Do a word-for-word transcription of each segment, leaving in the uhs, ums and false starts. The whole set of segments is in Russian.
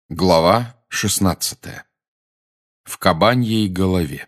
Глава шестнадцатая. В кабаньей голове.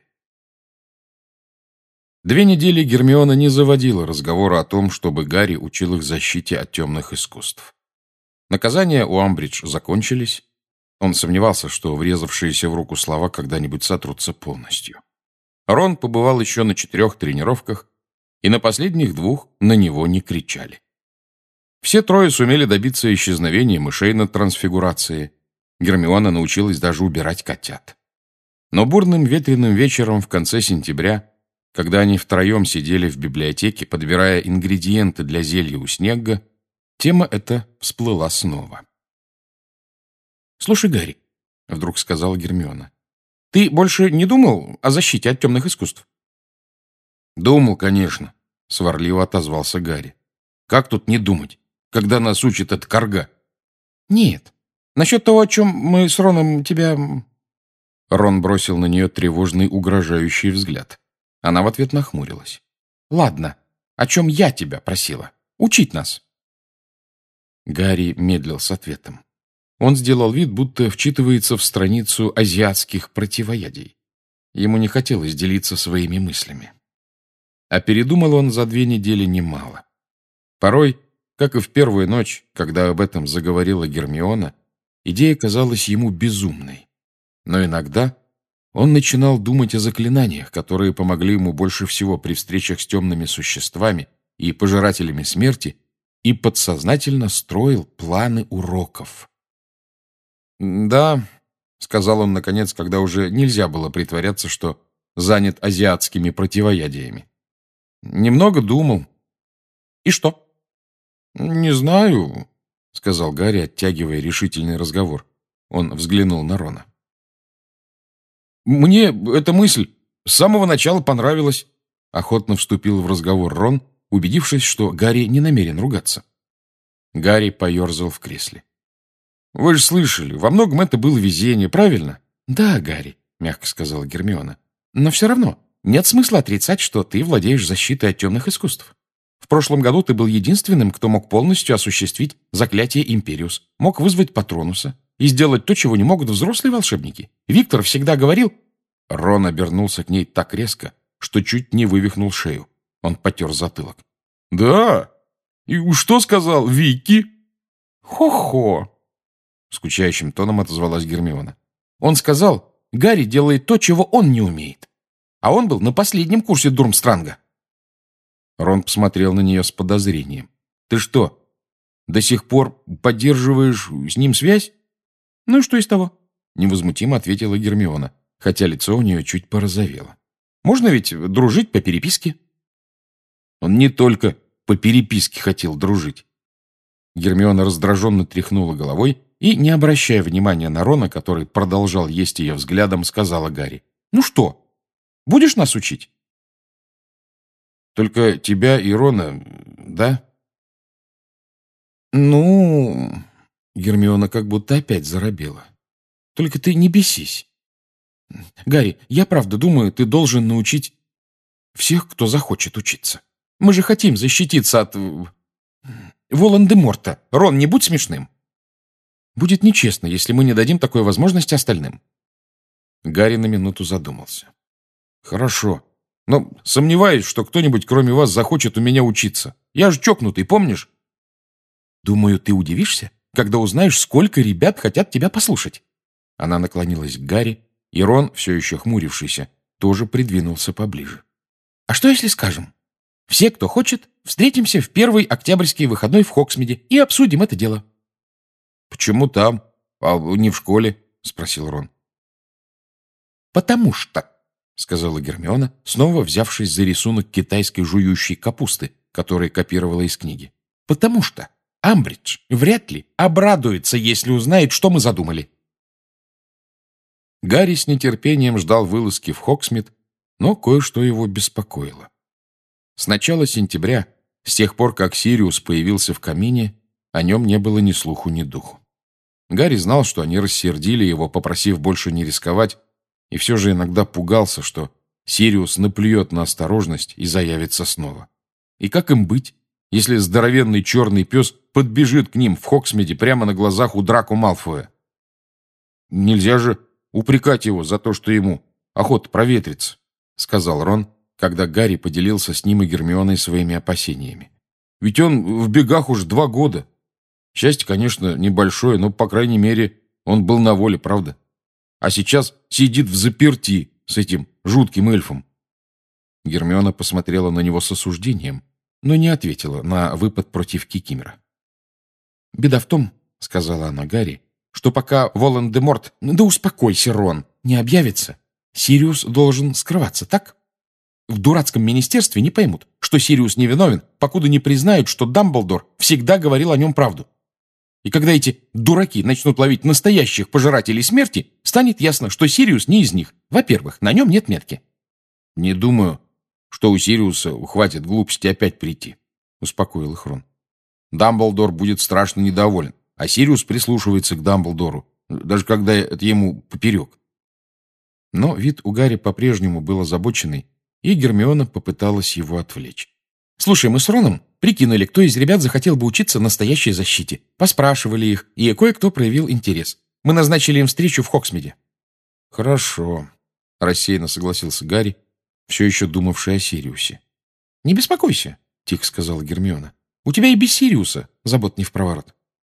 Две недели Гермиона не заводила разговора о том, чтобы Гарри учил их защите от темных искусств. Наказания у Амбридж закончились. Он сомневался, что врезавшиеся в руку слова когда-нибудь сотрутся полностью. Рон побывал еще на четырех тренировках, и на последних двух на него не кричали. Все трое сумели добиться исчезновения мышей на трансфигурации. Гермиона научилась даже убирать котят. Но бурным ветреным вечером в конце сентября, когда они втроем сидели в библиотеке, подбирая ингредиенты для зелья у Снегга, тема эта всплыла снова. «Слушай, Гарри», — вдруг сказала Гермиона, — «ты больше не думал о защите от темных искусств?» «Думал, конечно», — сварливо отозвался Гарри. «Как тут не думать, когда нас учит эта карга?» «Нет. Насчет того, о чем мы с Роном тебя...» Рон бросил на нее тревожный, угрожающий взгляд. Она в ответ нахмурилась. «Ладно, о чем я тебя просила? Учить нас!» Гарри медлил с ответом. Он сделал вид, будто вчитывается в страницу азиатских противоядий. Ему не хотелось делиться своими мыслями. А передумал он за две недели немало. Порой, как и в первую ночь, когда об этом заговорила Гермиона, идея казалась ему безумной. Но иногда он начинал думать о заклинаниях, которые помогли ему больше всего при встречах с темными существами и пожирателями смерти, и подсознательно строил планы уроков. «Да», — сказал он, наконец, когда уже нельзя было притворяться, что занят азиатскими противоядиями. «Немного думал». «И что?» «Не знаю», — сказал Гарри, оттягивая решительный разговор. Он взглянул на Рона. «Мне эта мысль с самого начала понравилась», — охотно вступил в разговор Рон, убедившись, что Гарри не намерен ругаться. Гарри поерзал в кресле. «Вы же слышали, во многом это было везение, правильно?» «Да, Гарри», — мягко сказала Гермиона. «Но все равно нет смысла отрицать, что ты владеешь защитой от темных искусств. В прошлом году ты был единственным, кто мог полностью осуществить заклятие Империус, мог вызвать Патронуса и сделать то, чего не могут взрослые волшебники. Виктор всегда говорил...» Рон обернулся к ней так резко, что чуть не вывихнул шею. Он потер затылок. «Да? И что сказал Вики?» «Хо-хо!» — скучающим тоном отозвалась Гермиона. «Он сказал, Гарри делает то, чего он не умеет. А он был на последнем курсе Дурмстранга». Рон посмотрел на нее с подозрением. «Ты что, до сих пор поддерживаешь с ним связь?» «Ну и что из того?» — невозмутимо ответила Гермиона, хотя лицо у нее чуть порозовело. «Можно ведь дружить по переписке?» Он не только по переписке хотел дружить. Гермиона раздраженно тряхнула головой и, не обращая внимания на Рона, который продолжал есть ее взглядом, сказала Гарри: «Ну что, будешь нас учить?» «Только тебя и Рона, да?» «Ну...» Гермиона как будто опять заробела. «Только ты не бесись. Гарри, я правда думаю, ты должен научить всех, кто захочет учиться. Мы же хотим защититься от... Волан-де-Морта. Рон, не будь смешным. Будет нечестно, если мы не дадим такой возможности остальным». Гарри на минуту задумался. «Хорошо. Но сомневаюсь, что кто-нибудь, кроме вас, захочет у меня учиться. Я же чокнутый, помнишь?» «Думаю, ты удивишься, когда узнаешь, сколько ребят хотят тебя послушать». Она наклонилась к Гарри, и Рон, все еще хмурившийся, тоже придвинулся поближе. «А что, если скажем? Все, кто хочет, встретимся в первый октябрьский выходной в Хоксмиде и обсудим это дело». «Почему там, а не в школе?» — спросил Рон. «Потому что», — сказала Гермиона, снова взявшись за рисунок китайской жующей капусты, который копировала из книги. «Потому что Амбридж вряд ли обрадуется, если узнает, что мы задумали». Гарри с нетерпением ждал вылазки в Хоксмид, но кое-что его беспокоило. С начала сентября, с тех пор, как Сириус появился в камине, о нем не было ни слуху, ни духу. Гарри знал, что они рассердили его, попросив больше не рисковать, и все же иногда пугался, что Сириус наплюет на осторожность и заявится снова. И как им быть, если здоровенный черный пес подбежит к ним в Хоксмиде прямо на глазах у Драко Малфоя? Нельзя же упрекать его за то, что ему охота проветриться, сказал Рон, когда Гарри поделился с ним и Гермионой своими опасениями. Ведь он в бегах уж два года. Счастье, конечно, небольшое, но, по крайней мере, он был на воле, правда? А сейчас сидит взаперти с этим жутким эльфом. Гермиона посмотрела на него с осуждением, но не ответила на выпад против Кикимора. «Беда в том, — сказала она Гарри, — что пока Волан-де-Морт, да успокойся, Рон, не объявится, Сириус должен скрываться, так? В дурацком министерстве не поймут, что Сириус невиновен, покуда не признают, что Дамблдор всегда говорил о нем правду. И когда эти дураки начнут ловить настоящих пожирателей смерти, станет ясно, что Сириус не из них. Во-первых, на нем нет метки». «Не думаю, что у Сириуса хватит глупости опять прийти», — успокоил их Рон. «Дамблдор будет страшно недоволен, а Сириус прислушивается к Дамблдору, даже когда это ему поперек». Но вид у Гарри по-прежнему был озабоченный, и Гермиона попыталась его отвлечь. «Слушай, мы с Роном прикинули, кто из ребят захотел бы учиться настоящей защите. Поспрашивали их, и кое-кто проявил интерес. Мы назначили им встречу в Хоксмиде». «Хорошо», — рассеянно согласился Гарри, все еще думавший о Сириусе. «Не беспокойся», — тихо сказала Гермиона. «У тебя и без Сириуса забот не впроворот».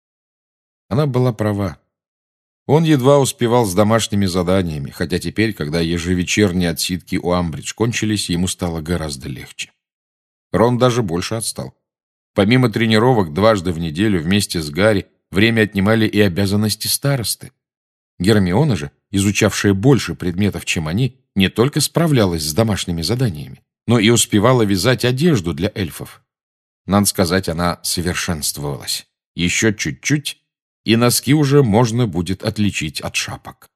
Она была права. Он едва успевал с домашними заданиями, хотя теперь, когда ежевечерние отсидки у Амбридж кончились, ему стало гораздо легче. Рон даже больше отстал. Помимо тренировок дважды в неделю вместе с Гарри время отнимали и обязанности старосты. Гермиона же, изучавшая больше предметов, чем они, не только справлялась с домашними заданиями, но и успевала вязать одежду для эльфов. Надо сказать, она совершенствовалась. Еще чуть-чуть, и носки уже можно будет отличить от шапок.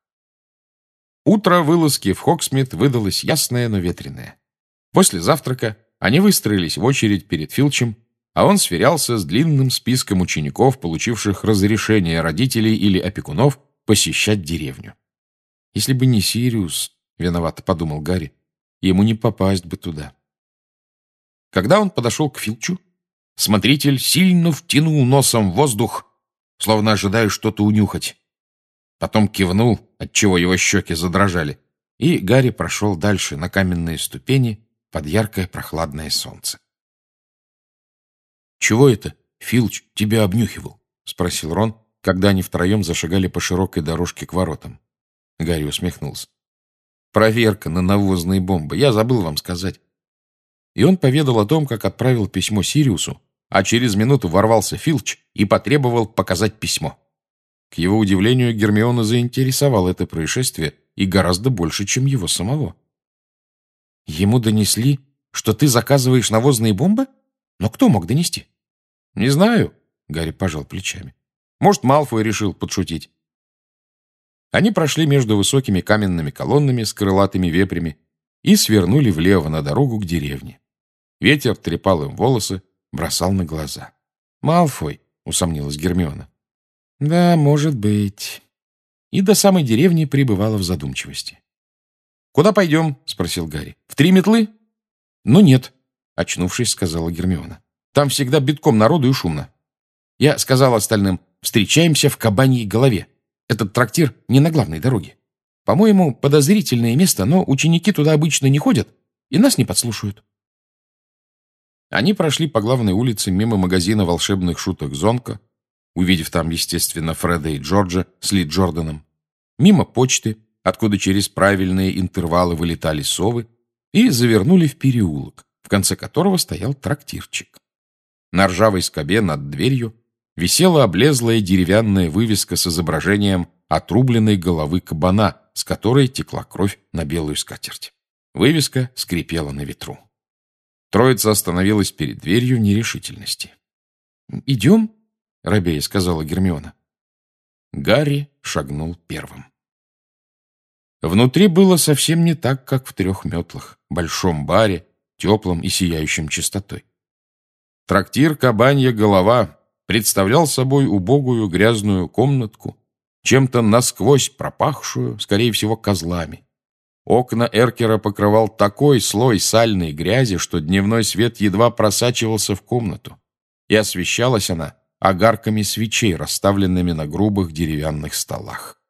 Утро вылазки в Хоксмит выдалось ясное, но ветреное. После завтрака они выстроились в очередь перед Филчем, а он сверялся с длинным списком учеников, получивших разрешение родителей или опекунов посещать деревню. Если бы не Сириус, виновато подумал Гарри, ему не попасть бы туда. Когда он подошел к Филчу, смотритель сильно втянул носом в воздух, словно ожидая что-то унюхать. Потом кивнул, отчего его щеки задрожали, и Гарри прошел дальше на каменные ступени под яркое прохладное солнце. «Чего это Филч тебя обнюхивал?» — спросил Рон, когда они втроем зашагали по широкой дорожке к воротам. Гарри усмехнулся. «Проверка на навозные бомбы. Я забыл вам сказать». И он поведал о том, как отправил письмо Сириусу, а через минуту ворвался Филч и потребовал показать письмо. К его удивлению, Гермиона заинтересовало это происшествие и гораздо больше, чем его самого. «Ему донесли, что ты заказываешь навозные бомбы? Но кто мог донести?» «Не знаю», — Гарри пожал плечами. «Может, Малфой решил подшутить». Они прошли между высокими каменными колоннами с крылатыми вепрями и свернули влево на дорогу к деревне. Ветер трепал им волосы, бросал на глаза. «Малфой», — усомнилась Гермиона. «Да, может быть». И до самой деревни пребывала в задумчивости. «Куда пойдем?» — спросил Гарри. «В три метлы?» «Ну нет», — очнувшись, сказала Гермиона. «Там всегда битком народу и шумно. Я сказал остальным, встречаемся в Кабаньей голове. Этот трактир не на главной дороге. По-моему, подозрительное место, но ученики туда обычно не ходят и нас не подслушают». Они прошли по главной улице мимо магазина волшебных шуток Зонка, увидев там, естественно, Фреда и Джорджа с Ли Джорданом, мимо почты, откуда через правильные интервалы вылетали совы, и завернули в переулок, в конце которого стоял трактирчик. На ржавой скобе над дверью висела облезлая деревянная вывеска с изображением отрубленной головы кабана, с которой текла кровь на белую скатерть. Вывеска скрипела на ветру. Троица остановилась перед дверью в нерешительности. «Идем?» — робея сказала Гермиона. Гарри шагнул первым. Внутри было совсем не так, как в трех метлах, большом баре, теплом и сияющем чистотой. Трактир «Кабанья голова» представлял собой убогую грязную комнатку, чем-то насквозь пропахшую, скорее всего, козлами. Окна эркера покрывал такой слой сальной грязи, что дневной свет едва просачивался в комнату, и освещалась она огарками свечей, расставленными на грубых деревянных столах.